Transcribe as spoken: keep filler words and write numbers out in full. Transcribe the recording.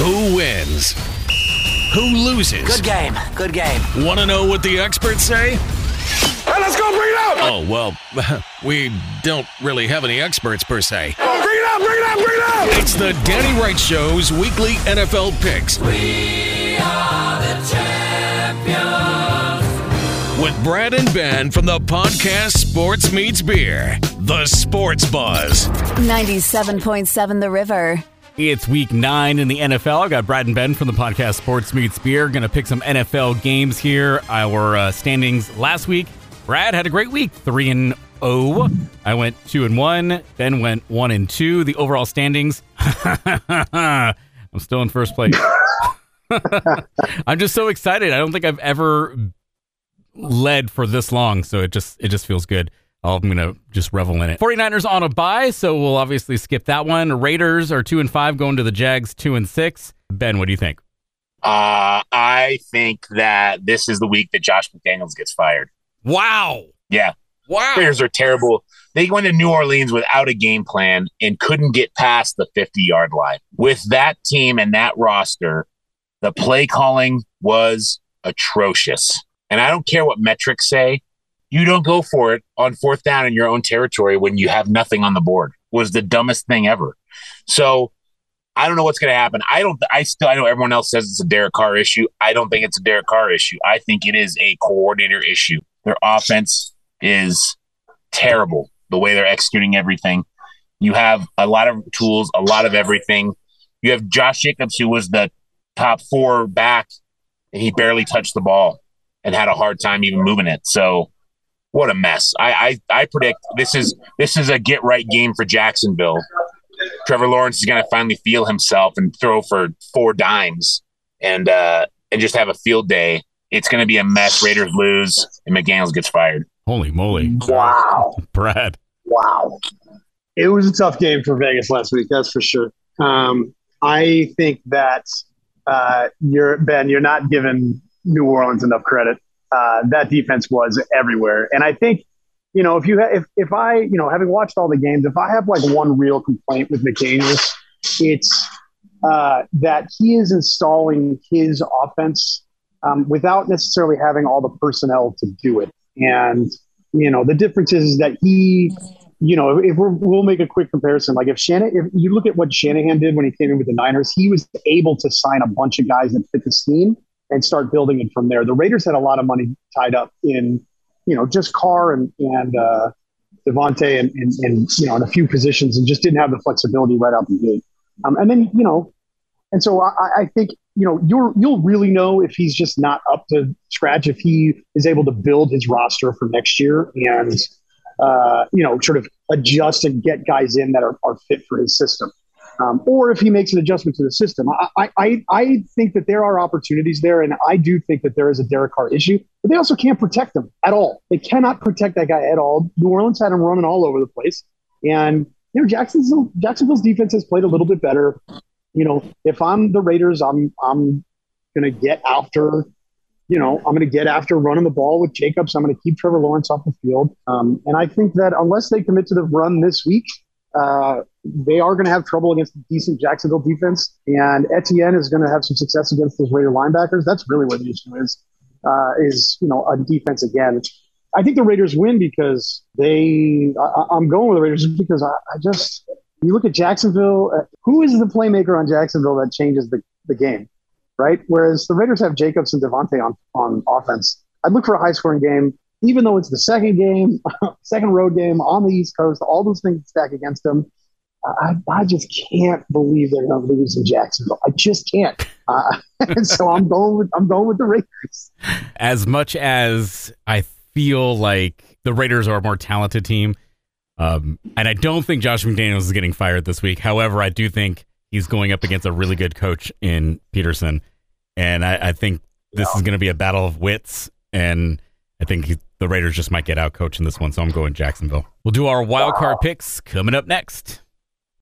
Who wins? Who loses? Good game. Good game. Want to know what the experts say? Hey, let's go. Bring it up. Oh, well, we don't really have any experts per se. Bring it up. Bring it up. Bring it up. It's the Danny Wright Show's weekly N F L picks. We are the champions. With Brad and Ben from the podcast Sports Meets Beer. The Sports Buzz. ninety-seven point seven The River. It's week nine in the N F L. I got Brad and Ben from the podcast Sports Meets Beer. Going to pick some N F L games here. Our uh, standings last week. Brad had a great week, three and oh. I went two and one. Ben went one and two. The overall standings. I'm still in first place. I'm just so excited. I don't think I've ever led for this long, so it just it just feels good. I'm going to just revel in it. 49ers on a bye, so we'll obviously skip that one. Raiders are two and five, going to the Jags two and six. Ben, what do you think? Uh, I think that this is the week that Josh McDaniels gets fired. Wow. Yeah. Wow. Raiders are terrible. They went to New Orleans without a game plan and couldn't get past the fifty-yard line. With that team and that roster, the play calling was atrocious. And I don't care what metrics say. You don't go for it on fourth down in your own territory when you have nothing on the board. It was the dumbest thing ever. So I don't know what's going to happen. I don't. I still. I know everyone else says it's a Derek Carr issue. I don't think it's a Derek Carr issue. I think it is a coordinator issue. Their offense is terrible. The way they're executing everything. You have a lot of tools, a lot of everything. You have Josh Jacobs, who was the top four back, and he barely touched the ball and had a hard time even moving it. So. What a mess. I, I I predict this is this is a get-right game for Jacksonville. Trevor Lawrence is going to finally feel himself and throw for four dimes and uh, and just have a field day. It's going to be a mess. Raiders lose, and McDaniels gets fired. Holy moly. Wow. Brad. Wow. It was a tough game for Vegas last week, that's for sure. Um, I think that uh, you're Ben, you're not giving New Orleans enough credit. Uh, that defense was everywhere. And I think, you know, if you ha- if if I, you know, having watched all the games, if I have like one real complaint with McDaniels, it's uh, that he is installing his offense um, without necessarily having all the personnel to do it. And, you know, the difference is that he, you know, if we're, we'll make a quick comparison. Like if Shanahan, if you look at what Shanahan did when he came in with the Niners, he was able to sign a bunch of guys that fit the scheme and start building it from there. The Raiders had a lot of money tied up in, you know, just Carr and and uh, Devontae and, and, and, you know, in a few positions and just didn't have the flexibility right out the gate. Um, and then, you know, and so I, I think, you know, you're, you'll really know if he's just not up to scratch, if he is able to build his roster for next year and, uh, you know, sort of adjust and get guys in that are, are fit for his system. Um, or if he makes an adjustment to the system. I, I I think that there are opportunities there, and I do think that there is a Derek Carr issue, but they also can't protect him at all. They cannot protect that guy at all. New Orleans had him running all over the place, and you know Jacksonville, Jacksonville's defense has played a little bit better. You know, if I'm the Raiders, I'm I'm going to get after, you know, I'm going to get after running the ball with Jacobs. I'm going to keep Trevor Lawrence off the field, um, and I think that unless they commit to the run this week, Uh, they are going to have trouble against a decent Jacksonville defense, and Etienne is going to have some success against those Raider linebackers. That's really what the issue is, uh, is, you know, a defense again. I think the Raiders win because they I, I'm going with the Raiders because I, I just – you look at Jacksonville, uh, who is the playmaker on Jacksonville that changes the, the game, right? Whereas the Raiders have Jacobs and Devontae on, on offense. I'd look for a high-scoring game. Even though it's the second game, second road game on the East Coast, all those things stack against them. I, I just can't believe they're going to lose in Jacksonville. I just can't. Uh, and so I'm going with I'm going with the Raiders. As much as I feel like the Raiders are a more talented team, um, and I don't think Josh McDaniels is getting fired this week. However, I do think he's going up against a really good coach in Peterson, and I, I think this is going to be a battle of wits. And I think he, the Raiders just might get out coached in this one, so I'm going Jacksonville. We'll do our wild card picks coming up next.